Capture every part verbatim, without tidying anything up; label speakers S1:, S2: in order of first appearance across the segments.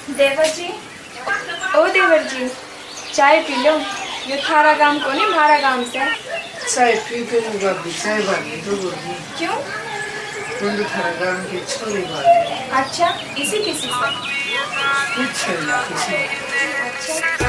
S1: देवर जी, ओ देवर जी, चाय P low. ये थारा गांव को नहीं, भारा गांव से।
S2: चाय पी के भाभी, चाय भाभी तो बोली।
S1: क्यों?
S2: तुम तो थारा गांव की छोरी भाभी।
S1: अच्छा, इसी किसी से?
S2: कुछ नहीं किसी।
S1: अच्छा।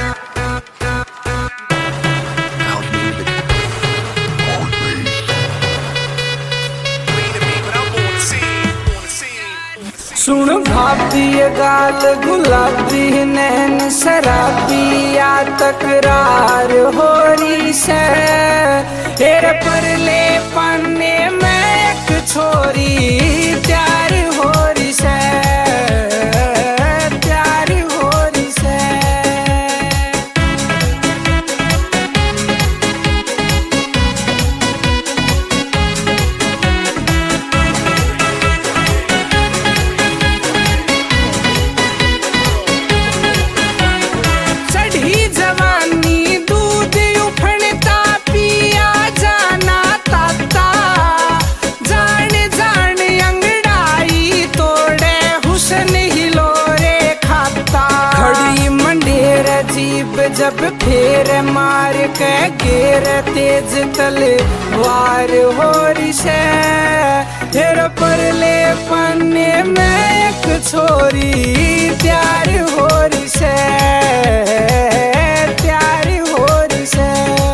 S3: सुन भाभी गाल गुलाबी नैन शराबी या तकरार हो रही से तेरे परले पन्ने में एक छोरी प्यार हो रही से प्यार हो रही से जब फेर मार के घेर तेज तलवार हो रही से तेरे परले पन्ने में एक छोरी प्यार हो रही से प्यार हो रही से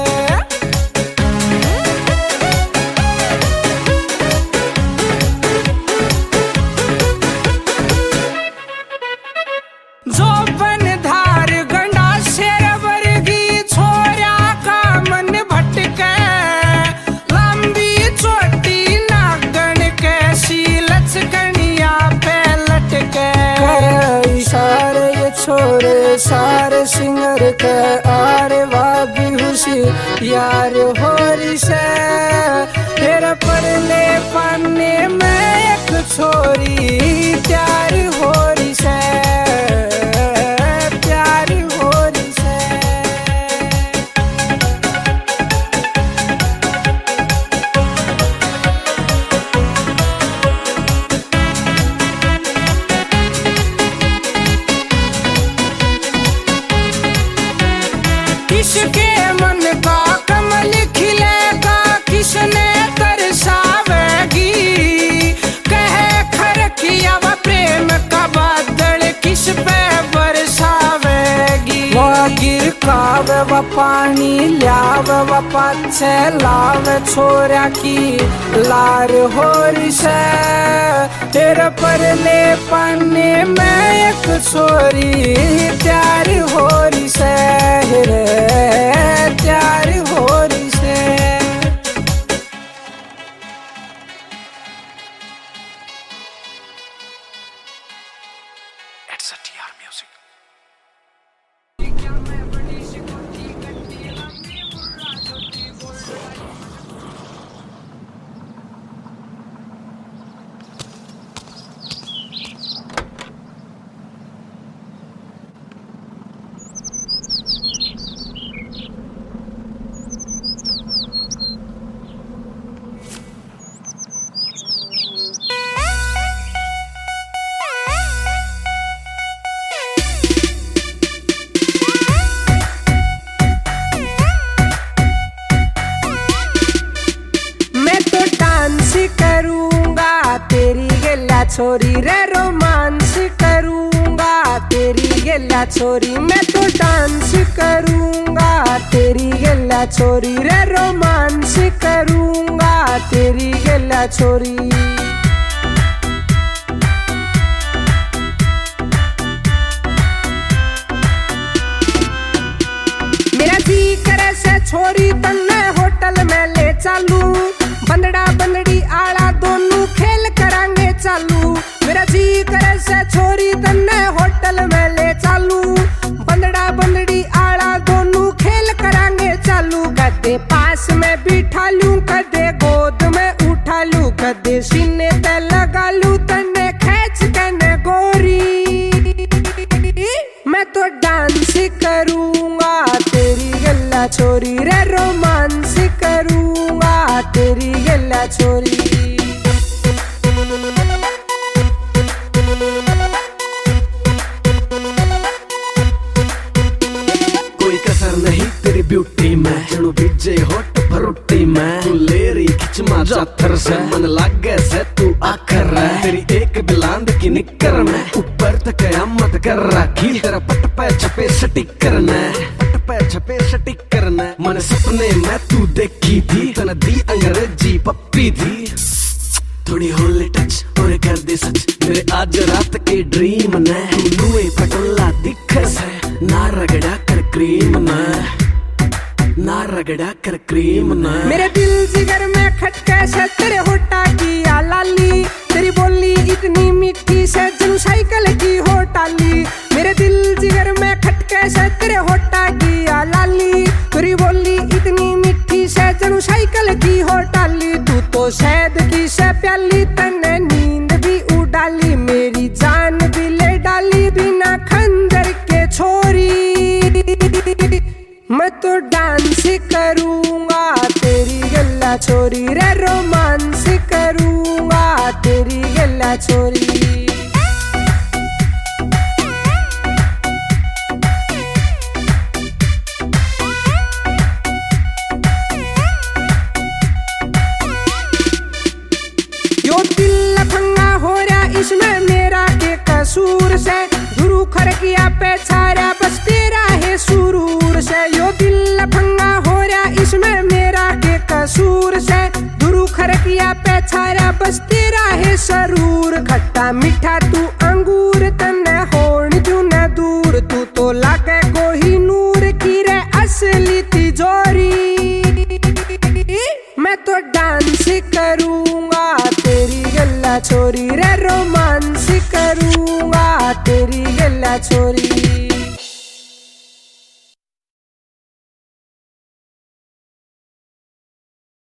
S3: जो बन धार गंडा शेर वर्गी छोरा का मन भटके लंबी चोटी नागन के शीलच गणिया पे लटके इशारे ये छोरे सारे सिंगर के आरे वाबी हुसी यार हो रही से तेरे परले पन्ने में एक छोरी प्यार हो रही से किसके मन का कमल खिलेगा किसने तरसावेगी कह खरकिया व प्रेम का बादल किस पे बरसावेगी वो गिर काव व पानी ल्याव व पाछे लाव छोरा की लार हो रही से तेरे परले पन्ने में एक छोरी प्यार हो रही से प्यार हो रही से It's a T R music. छोरी रे रोमांस करूंगा तेरी गेला छोरी मैं तो डांस करूंगा तेरी गेला छोरी रे रोमांस करूंगा तेरी गेला छोरी मेरा जी करे से छोरी तन्ने होटल में ले चालू बंदड़ा बंदड़ी आला दोनों खेल करांगे चालू मेरा जी करे से छोरी तन्ने होटल में ले चालू बंदड़ा बंदड़ी आला दोनों खेल करांगे चालू कदे पास में बिठा लूं कदे गोद में उठा लूं कदे सीने पे लगा लूं तन्ने खींच कने गोरी मैं तो डांस करूंगा तेरी गल्ला छोरी रे रोमांस करूंगा तेरी गल्ला छोरी
S4: से मन लागे से तू आखर तेरी एक बिलांद की निकर में ऊपर तक कयामत कर रखी तेरा पट पे छपे स्टिकर ने पट पे छपे स्टिकर ने मन सपने में तू देखी थी तन दी अंग्रेजी पप्पी थी थोड़ी होली टच और कर दे सच मेरे आज रात के ड्रीम ने नुए पटोला दिख से ना रगड़ा कर क्रीम ने ना रगड़ा कर क्रीम ने
S3: मेरे दिल जिगर में खटके से तेरे होठा की आ लाली तेरी बोली इतनी मीठी से जनु साइकिल की हो टाली मेरे दिल जिगर में खटके से तेरे होठा की आ लाली तेरी बोली इतनी मीठी से जनु साइकिल की हो टाली तू तो शहद की से प्याली तने नींद भी उडाली मेरी जान भी ले डाली बिना खंजर के छोरी मैं तो डांस करूंगा तेरी गल्ला छोरी रे रोमांस करूंगा तेरी गल्ला छोरी यो दिल लफंगा हो रहा इसमें मेरा के कसूर से धुरु खरकिया पे छाया बस तेरा है सुरूर से यो दिल लफंगा हो रहा इसमें मेरा के कसूर से धुरु खरकिया पे छाया बस तेरा है सरूर खट्टा मीठा तू अंगूर तन्ने होण जू न दूर तू तो लागे कोही नूर की रे असली तिजोरी मैं तो डांस करूंगा तेरी गल्ला छोरी रे रोमांस करूंगा तेरी गल्ला छोरी